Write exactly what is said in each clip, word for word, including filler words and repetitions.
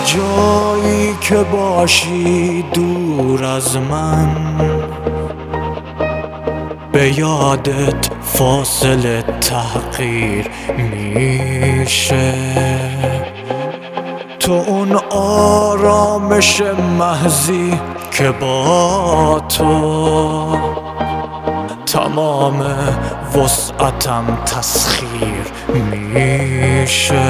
جایی که باشی دور از من، به یادت فاصله تحقیر میشه. تو اون آرامش محضی که با تو تمام وسعتم تسخیر میشه.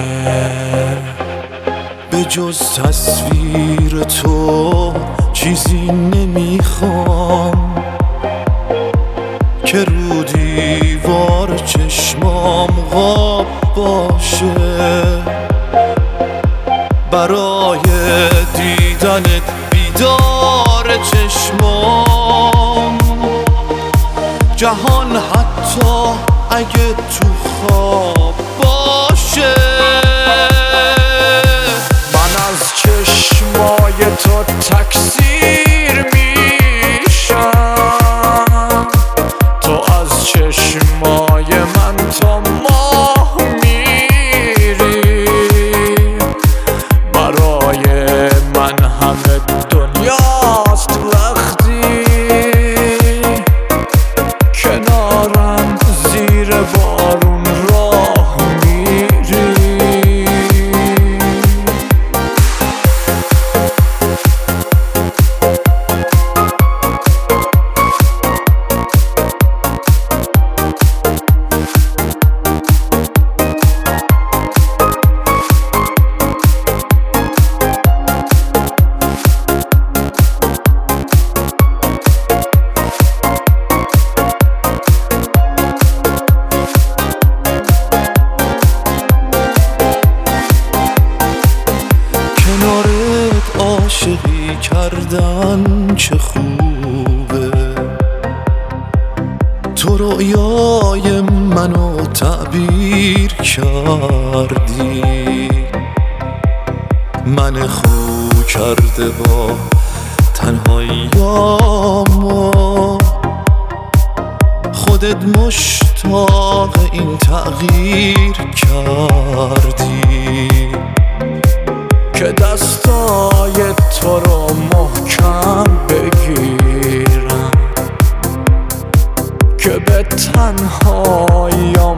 به جز تصویر تو چیزی نمیخوام که رو دیوار چشمام غاب باشه. برای دیدنت بیدار چشمام، جهان حتی اگه تو خواب باشه. من از چشمای تو تکثیر میشم، تو از چشمای من تا ماه میری. برای من همه دنیاست وقتی کنارم زیر بارون راه میری. عاشقی کردن چه خوبه، تو رویای منو تعبیر کردی. من خو کرده با تنهاییامو، خودت مشتاق این تغییر کردی که دستای تو رو محکم بگیرم، که به تنهاییام